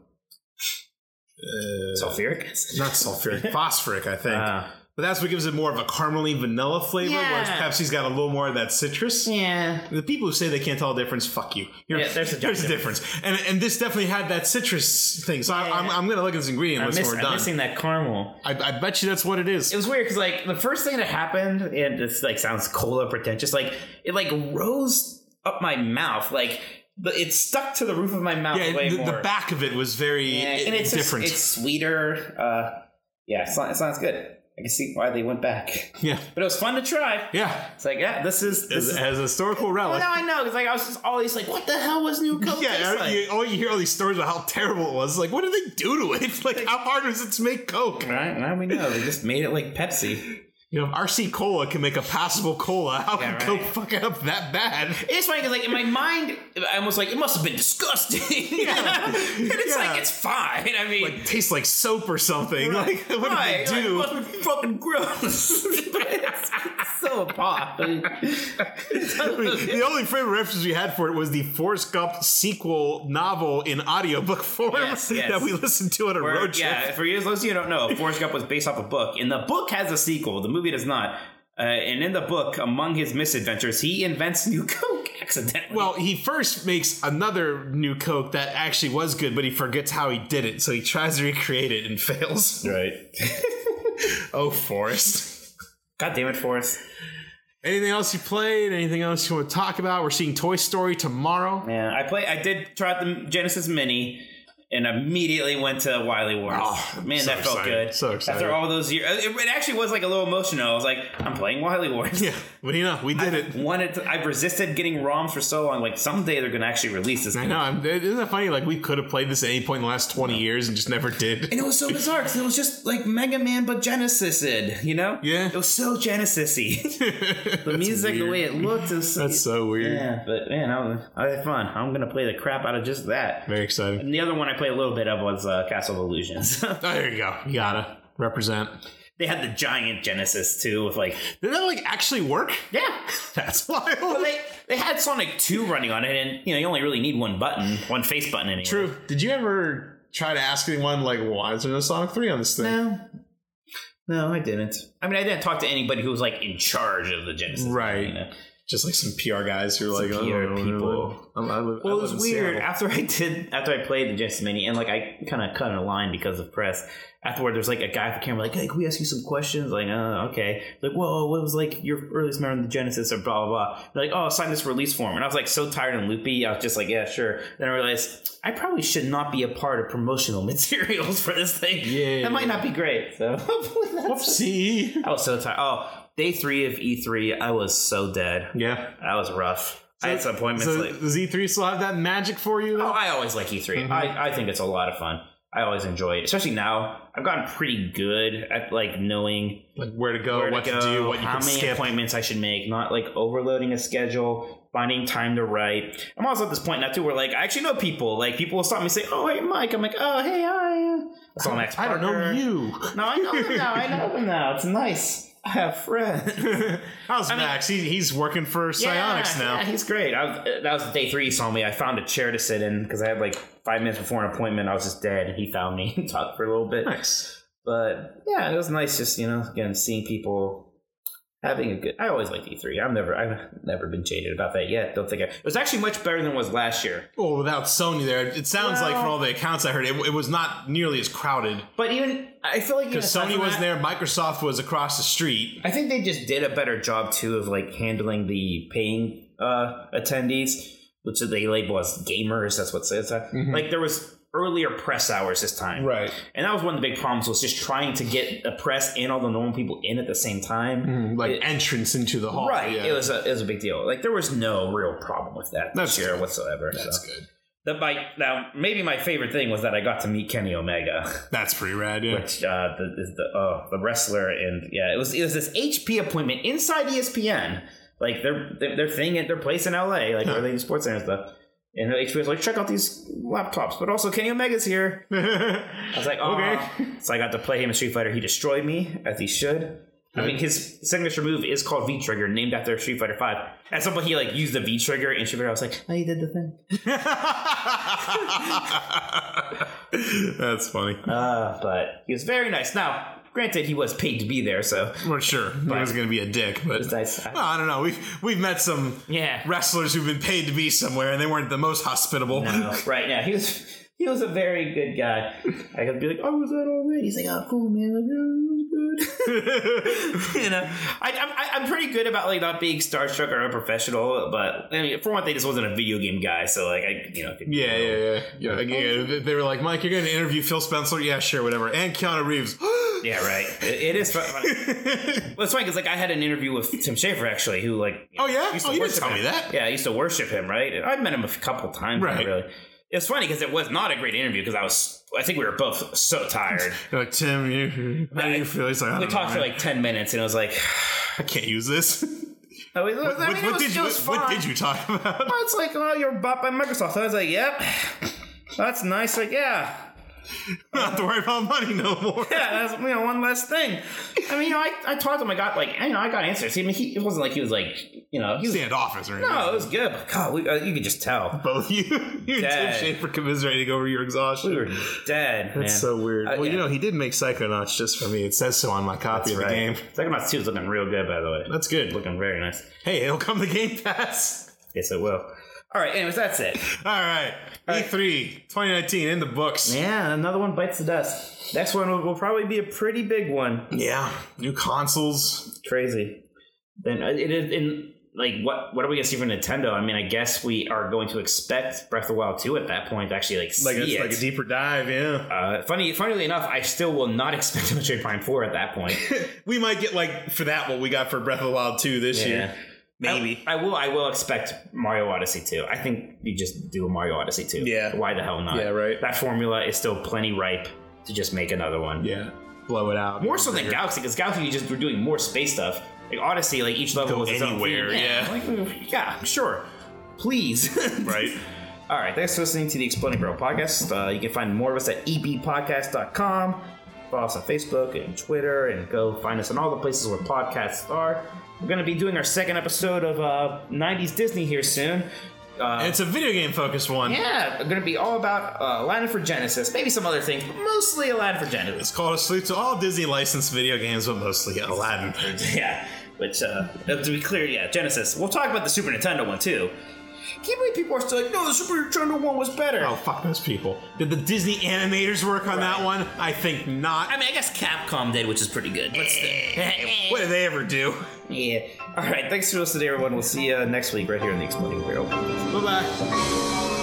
sulfuric acid? Not sulfuric, phosphoric, I think. But that's what gives it more of a caramely vanilla flavor, whereas Pepsi's got a little more of that citrus. Yeah. The people who say they can't tell the difference, fuck you. There's a difference. And this definitely had that citrus thing. So I'm going to look at this ingredient list when we're done. I'm missing that caramel. I bet you that's what it is. It was weird because like the first thing that happened, and this like sounds cola pretentious, like it like rose up my mouth, like it stuck to the roof of my mouth way more. The back of it was very and it's different. It's sweeter. It sounds good. I can see why they went back. Yeah. But it was fun to try. Yeah. It's like, this is as a historical relic. Well, now I know. Because like, I was just always like, what the hell was New Coke taste like? You hear all these stories about how terrible it was. Like, what did they do to it? Like, how hard was it to make Coke? Right. Now we know. They just made it like Pepsi. You know, if RC Cola can make a passable cola, how can right. Coke fuck it up that bad? It's funny because, like, in my mind, I was like, it must have been disgusting. And it's like, it's fine. I mean, Like, tastes like soap or something. Like, what did they do? Like, it must be fucking gross. It's so pop. The only favorite reference we had for it was the Forrest Gump sequel novel in audiobook form Yes. that we listened to on a road trip. Yeah, for those of you who don't know, Forrest Gump was based off a book. And the book has a sequel. The movie does not. And in the book, among his misadventures, he invents new Coke accidentally. Well, he first makes another new Coke that actually was good, but he forgets how he did it. So he tries to recreate it and fails. right. Oh, Forrest. God damn it, Forrest. Anything else you played? Anything else you want to talk about? We're seeing Toy Story tomorrow. Yeah, I did try out the Genesis Mini and immediately went to Wily Wars. Oh, man, so that felt excited. good. So excited. After all those years, it actually was like a little emotional. I was like, I'm playing Wily Wars. Yeah, what do you know? We did it. I've resisted getting ROMs for so long. Like, someday they're going to actually release this I game. know. Isn't that funny? Like, we could have played this at any point in the last 20 years and just never did. And it was so bizarre because it was just like Mega Man but Genesis-ed, you know? Yeah. It was so Genesis-y. The music, the way it looked. Was, That's so weird. Yeah, but man, I had fun. I'm going to play the crap out of just that. Very exciting. And the other one I played a little bit of was Castle of Illusions. Oh, there you go. You gotta represent. They had the giant Genesis too with like... Did that like actually work? Yeah. That's wild. Well, they had Sonic 2 running on it, and you only really need one face button anyway. True. Did you ever try to ask anyone like, why is there no Sonic 3 on this thing? No, I didn't. I mean, I didn't talk to anybody who was like in charge of the Genesis. Right. Just like some PR guys who are like, PR people. Well, Well, it was weird. After I played the Genesis Mini, and like I kind of cut in a line because of press. Afterward, there's like a guy at the camera, like, "Hey, can we ask you some questions?" Like, okay. Like, whoa, what was like your earliest memory of the Genesis, or blah blah blah. They're like, "Oh, sign this release form," and I was like so tired and loopy. I was just like, "Yeah, sure." Then I realized I probably should not be a part of promotional materials for this thing. Yeah, that might not be great. So, whoopsie. I was so tired. Oh, day 3 of E3, I was so dead. Yeah, that was rough. I had some appointments. So does E3 still have that magic for you, though? Oh, I always like E3. Mm-hmm. I think it's a lot of fun. I always enjoy it, especially now. I've gotten pretty good at like knowing like where to go, what to do, what you how can many skip. appointments I should make, not like overloading a schedule, finding time to write. I'm also at this point now too where like I actually know people. Like people will stop me and say, "Oh, hey, Mike." I'm like, "Oh, hey, hi." That's all Max I don't know Parker. you. No, I know them now. I know them now. It's nice. I have friends. How's Max? He's working for Psyonix now. Yeah, he's great. That was day 3 he saw me. I found a chair to sit in because I had like 5 minutes before an appointment. I was just dead, and he found me and talked for a little bit. Nice. But yeah, it was nice just, again, seeing people having a good... I always liked E3. I've never been jaded about that yet. Don't think it was actually much better than it was last year. Well, without Sony there, it sounds like from all the accounts I heard, it was not nearly as crowded. But even... I feel like... Because Sony wasn't there, Microsoft was across the street. I think they just did a better job, too, of like handling the paying attendees, which they label as gamers. That's what it says. Mm-hmm. Like, there was earlier press hours this time. Right. And that was one of the big problems, was just trying to get the press and all the normal people in at the same time. Mm-hmm. Entrance into the hall. Right. Yeah. It was a big deal. Like, there was no real problem with that this year whatsoever. That's good. Now, maybe my favorite thing was that I got to meet Kenny Omega. That's pretty rad, yeah. Which is the wrestler, and yeah, it was this HP appointment inside ESPN, like their thing at their place in LA, like where they do Sports Center and stuff. And HP was like, check out these laptops, but also Kenny Omega's here. I was like, oh, okay. So I got to play him in Street Fighter. He destroyed me, as he should. I mean, his signature move is called V-Trigger, named after Street Fighter V. At some point, he used the V-Trigger in Street Fighter. I was like, oh, you did the thing. That's funny. But he was very nice. Now, granted, he was paid to be there, so... Well, sure. He was going to be a dick, but... It was nice. Well, I don't know. We've met some wrestlers who've been paid to be somewhere, and they weren't the most hospitable. No, right, yeah. He was a very good guy. I could be like, oh, was that already? He's like, oh, cool, man. Like, oh, it was good. I'm pretty good about not being starstruck or unprofessional, but I mean, for one thing, this wasn't a video game guy, so Yeah. They were like, Mike, you're going to interview Phil Spencer? Yeah, sure, whatever. And Keanu Reeves. Yeah, right. It is fun. Well, it's funny because I had an interview with Tim Schafer actually, who oh yeah, you didn't tell me that. Yeah, I used to worship him, right? I've met him a couple times, right? Really. It's funny because it was not a great interview because I think we were both so tired. You're like, Tim, how do you feel? He's like, I We don't talked know, for man. like 10 minutes and it was like, I can't use this. what What did you talk about? Well, it's like, oh, you're bought by Microsoft. I was like, yep, that's nice. Like, yeah. Not have to worry about money no more. Yeah, that's one less thing. I mean, I talked to him. I got I got answers. I mean, it wasn't like he was like, he was Standoffice or anything. no, it was good. But God, you could just tell Both you and Tim Dead. Schafer commiserating over your exhaustion. we were dead. That's man. so weird. Well, yeah. he did make Psychonauts just for me. It says so on my copy That's of the right. game. Psychonauts 2 is looking real good, by the way. That's good. Looking very nice. Hey, it'll come to Game Pass. Yes, it will. All right. Anyways, that's it. All right. E3 2019 in the books. Yeah, another one bites the dust. Next one will probably be a pretty big one. Yeah. New consoles. Crazy. Then it is in like what are we gonna see from Nintendo? I mean, I guess we are going to expect Breath of the Wild 2 at that point to actually see it. Like a deeper dive, yeah. Funnily enough, I still will not expect Metroid Prime 4 at that point. We might get for that what we got for Breath of the Wild 2 this year. Maybe. I will expect Mario Odyssey 2. I think you just do a Mario Odyssey 2. Yeah. Why the hell not? Yeah, right. That formula is still plenty ripe to just make another one. Yeah. Blow it out. More so than Galaxy, because Galaxy we're doing more space stuff. Like Odyssey, like each level Go was its own anywhere, theme. yeah. Yeah, sure. Please. Right. All right, thanks for listening to the Exploding Barrel Podcast. You can find more of us at ebpodcast.com. Follow us on Facebook and Twitter, and go find us in all the places where podcasts are. We're going to be doing our second episode of 90s Disney here soon. And it's a video game focused one. Yeah, we're going to be all about Aladdin for Genesis. Maybe some other things, but mostly Aladdin for Genesis. It's called a salute to all Disney licensed video games, but mostly Aladdin. Yeah, which, to be clear, yeah, Genesis. We'll talk about the Super Nintendo one, too. Can't believe people are still like, no, the Super Nintendo one was better. Oh, fuck those people. Did the Disney animators work on that one? I think not. I mean, I guess Capcom did, which is pretty good. But still. What did they ever do? Yeah. All right, thanks for listening, everyone. We'll see you next week right here in the Exploding Barrel. Bye-bye.